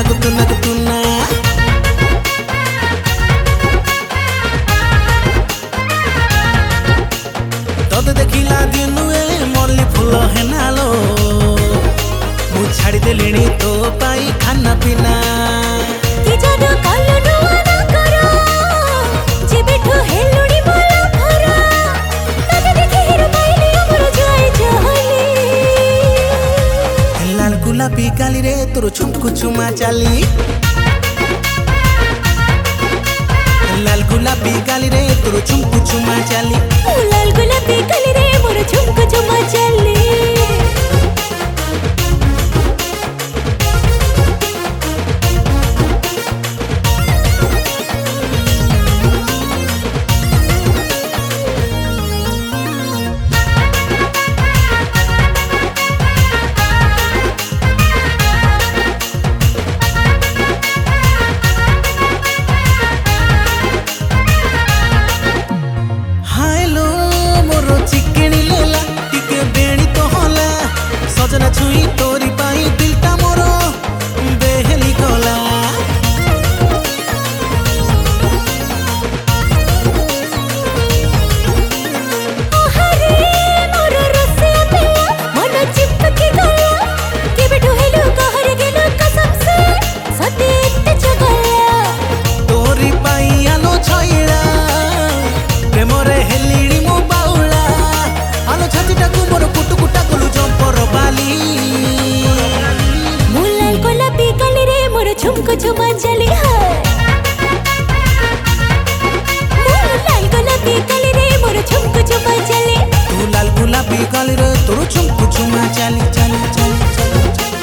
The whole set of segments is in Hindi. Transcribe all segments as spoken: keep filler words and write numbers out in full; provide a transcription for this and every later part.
నగుతూ నగుతున్నా तोते देखिला दिनुए मल्ली फूल हेनालो मु छाड़ी देलिणी तो पाई खाना पीना कि जादू कालो नुआ ना करो जेबेठो हेलुड़ी बोला भरा तते देखि हिरो पाइली अमर जाय जहली लाल गुलाबी गाली रे तोर छुमकु छुमा चाली लाल गुलाबी गाली रे तोर छुमकु छुमा चाली लाल गुलाबी गाली रे मोर छुमकु छुमा चाली सजना छुई तोरी पाई दिलटा मोरो बेहली गला ओहरे मोर रसिया पिया मन चिपकी गला के बेटो हेलो कहर गेलो कसम से सते इत्ते जगला तोरी पाई आलो छइला प्रेमरे हेलिड़ी मो बाउला आलो छातीटा को मोर कुटु कुटा गलु जंपर बाली मुलाल गुलाबी गाली रे मोर छुमकु छुमा चाली है मुलाल गुलाबी गाली रे मोर छुमकु छुमा चाली तू लाल गुलाबी गाली रे तोर छुमकु छुमा चाली चाली चाली चाली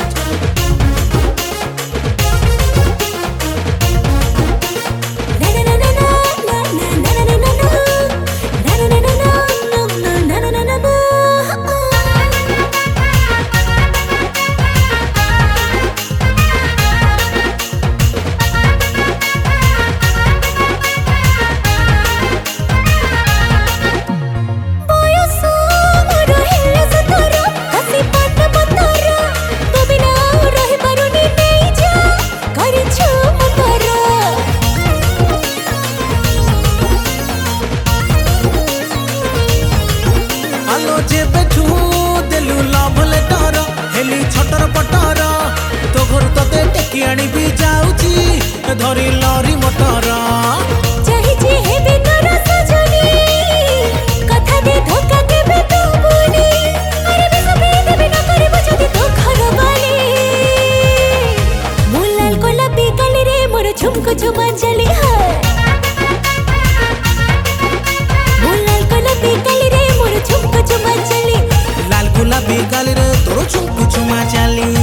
छटर पटर तो घर तते टेकी आनी भी जाउची धरी लरी मटर चाहिए हेबे तोरा सजनी कथा दे धोखा के बे तो बोली अरे बे सबे देबे न करे बचती तो घर वाली मुलाल गुलाबी गाली रे मोर छुमकु छुमा चाली है मुलाल गुलाबी गाली रे मोर छुमकु छुमा चाली लाल गुलाबी गाली रे तोर छुमकु छुमा चाली।